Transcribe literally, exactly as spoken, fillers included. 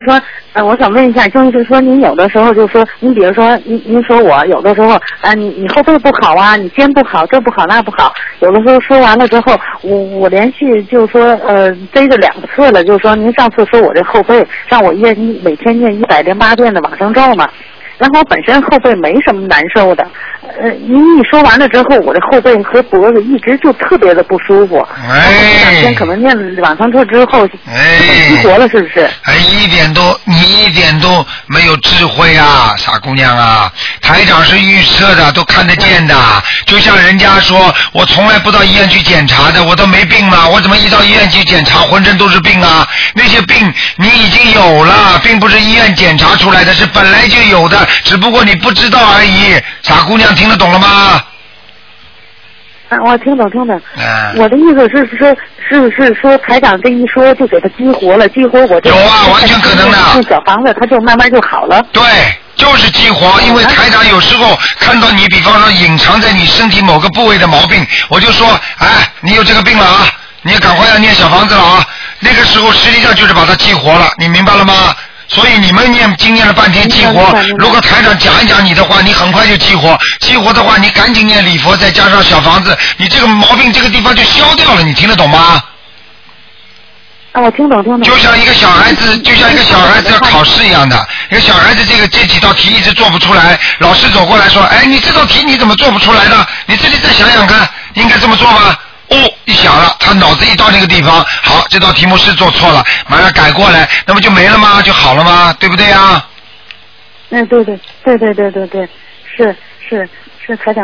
说，呃，我想问一下，就是说您有的时候就是说，您比如说您您说我有的时候啊，你你后背不好啊，你肩不好，这不好那不好，有的时候说完了之后，我我连续就是说呃背着两次了，就是说您上次说我这后背让我念每天念一百零八遍的往生咒嘛。然后我本身后背没什么难受的，呃，您一说完了之后，我这后背和脖子一直就特别的不舒服。哎，这两天可能念往生咒之后，哎，激活了是不是？ 哎，一点都你一点都没有智慧啊，傻姑娘啊！台长是预测的，都看得见的。就像人家说，我从来不到医院去检查的，我都没病嘛，我怎么一到医院去检查，浑身都是病啊？那些病你已经有了，并不是医院检查出来的，是本来就有的。只不过你不知道而已，傻姑娘听得懂了吗？ 啊，我听懂听懂。嗯、我的意思是说，是是说台长这一说就给他激活了，激活我这有啊，完全可能的。 那小房子他就慢慢就好了。 对，就是激活，因为台长有时候看到你，比方说隐藏在你身体某个部位的毛病，我就说，哎，你有这个病了啊，你赶快要念小房子了啊。那个时候实际上就是把它激活了，你明白了吗？所以你们念经念了半天激活，如果台长讲一讲你的话，你很快就激活。激活的话，你赶紧念礼佛，再加上小房子，你这个毛病这个地方就消掉了。你听得懂吗？ 啊，我听懂听懂。 就像一个小孩子，就像一个小孩子要考试一样的，一个小孩子这个这几道题一直做不出来，老师走过来说：“哎，你这道题你怎么做不出来的？你自己再想想看，应该这么做吗？”哦，一想了，他脑子一到那个地方，好，这道题目是做错了，马上改过来，那么就没了吗？就好了吗？对不对啊？ 嗯，对对对对对对对，是是是，台长。